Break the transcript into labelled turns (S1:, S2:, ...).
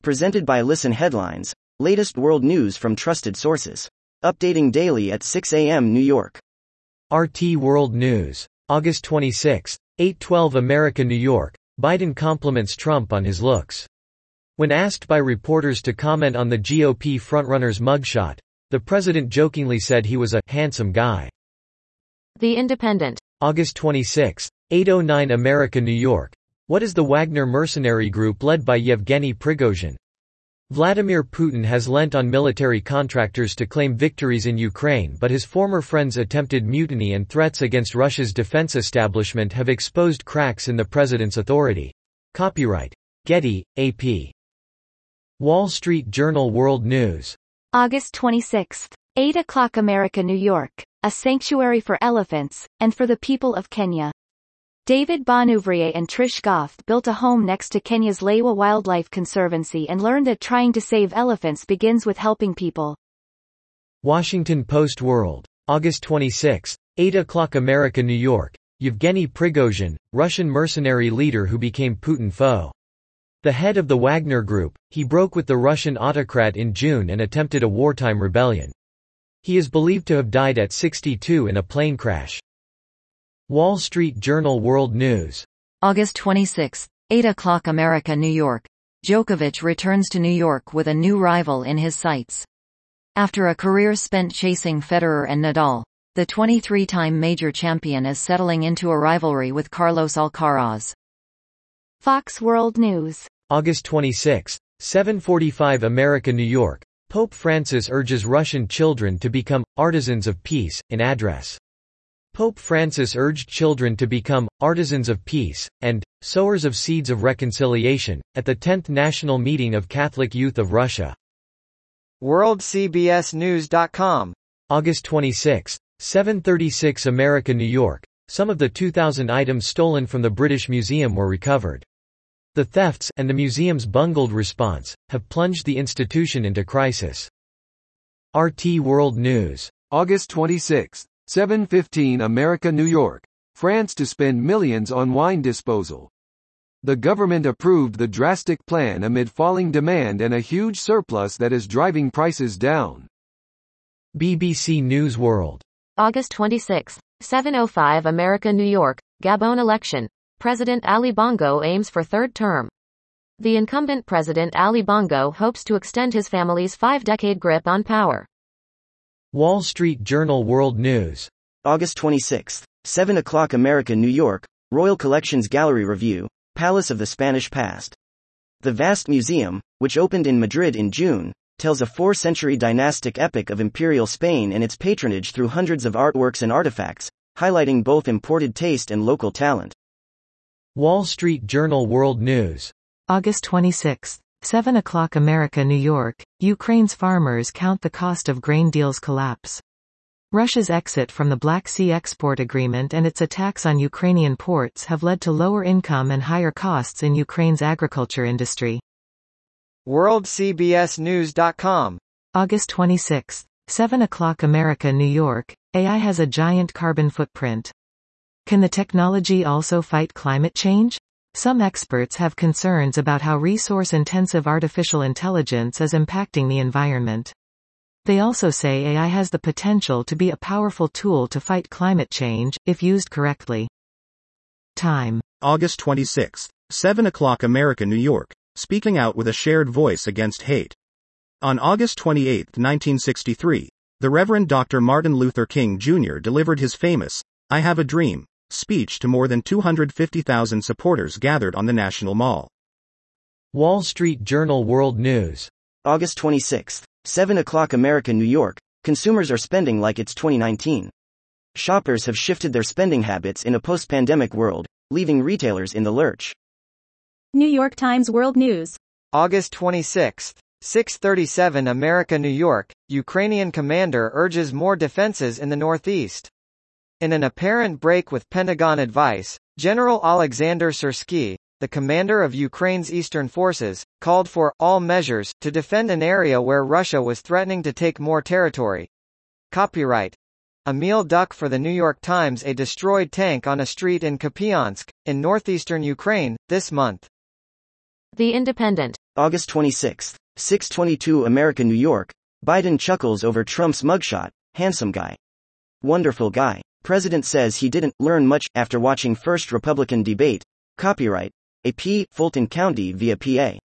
S1: Presented by Listen Headlines, latest world news from trusted sources. Updating daily at 6 a.m. New York.
S2: RT World News. August 26, 8:12 America, New York. Biden compliments Trump on his looks. When asked by reporters to comment on the GOP frontrunner's mugshot, the president jokingly said he was a handsome guy.
S3: The Independent.
S2: August 26, 8:09 America, New York. What is the Wagner mercenary group led by Yevgeny Prigozhin? Vladimir Putin has lent on military contractors to claim victories in Ukraine, but his former friend's attempted mutiny and threats against Russia's defense establishment have exposed cracks in the president's authority. Copyright Getty, AP. Wall Street Journal World News.
S4: August 26, 8 o'clock America, New York. A sanctuary for elephants, and for the people of Kenya. David Bonuvrier and Trish Goff built a home next to Kenya's Lewa Wildlife Conservancy and learned that trying to save elephants begins with helping people.
S2: Washington Post World. August 26, 8 o'clock America, New York. Yevgeny Prigozhin, Russian mercenary leader who became Putin foe. The head of the Wagner Group, he broke with the Russian autocrat in June and attempted a wartime rebellion. He is believed to have died at 62 in a plane crash. Wall Street Journal World News.
S5: August 26, 8 o'clock America, New York. Djokovic returns to New York with a new rival in his sights. After a career spent chasing Federer and Nadal, the 23-time major champion is settling into a rivalry with Carlos Alcaraz.
S4: Fox World News.
S2: August 26, 7:45 America, New York. Pope Francis urges Russian children to become artisans of peace, in address. Pope Francis urged children to become artisans of peace and sowers of seeds of reconciliation at the 10th National Meeting of Catholic Youth of Russia.
S6: WorldCBSNews.com.
S2: August 26, 7:36 America, New York. Some of the 2,000 items stolen from the British Museum were recovered. The thefts, and the museum's bungled response, have plunged the institution into crisis. RT World News.
S7: August 26, 7:15 America, New York. France to spend millions on wine disposal. The government approved the drastic plan amid falling demand and a huge surplus that is driving prices down.
S2: BBC News World.
S3: August 26, 7:05 America, New York. Gabon election. President Ali Bongo aims for third term. The incumbent President Ali Bongo hopes to extend his family's 5-decade grip on power.
S2: Wall Street Journal World News.
S1: August 26, 7 o'clock America, New York. Royal Collections Gallery Review, Palace of the Spanish Past. The vast museum, which opened in Madrid in June, tells a 4th-century dynastic epic of imperial Spain and its patronage through hundreds of artworks and artifacts, highlighting both imported taste and local talent.
S2: Wall Street Journal World News.
S8: August 26, 7 o'clock America, New York. Ukraine's farmers count the cost of grain deal's collapse. Russia's exit from the Black Sea export agreement and its attacks on Ukrainian ports have led to lower income and higher costs in Ukraine's agriculture industry.
S6: WorldCBSNews.com.
S8: August 26, 7 o'clock America, New York. AI has a giant carbon footprint. Can the technology also fight climate change? Some experts have concerns about how resource-intensive artificial intelligence is impacting the environment. They also say AI has the potential to be a powerful tool to fight climate change, if used correctly. Time.
S9: August 26, 7 o'clock America, New York. Speaking out with a shared voice against hate. On August 28, 1963, the Reverend Dr. Martin Luther King Jr. delivered his famous, "I Have a Dream" speech to more than 250,000 supporters gathered on the National Mall.
S2: Wall Street Journal World News.
S1: August 26, 7 o'clock America, New York. Consumers are spending like it's 2019. Shoppers have shifted their spending habits in a post-pandemic world, leaving retailers in the lurch.
S4: New York Times World News.
S6: August 26, 6:37 America, New York. Ukrainian commander urges more defenses in the Northeast. In an apparent break with Pentagon advice, General Alexander Syrsky, the commander of Ukraine's eastern forces, called for all measures to defend an area where Russia was threatening to take more territory. Copyright Emil Duck for the New York Times. A destroyed tank on a street in Kupiansk, in northeastern Ukraine, this month.
S3: The Independent.
S1: August 26. 6:22 America, New York. Biden chuckles over Trump's mugshot. Handsome guy. Wonderful guy. President says he didn't learn much after watching first Republican debate. Copyright AP, Fulton County via PA.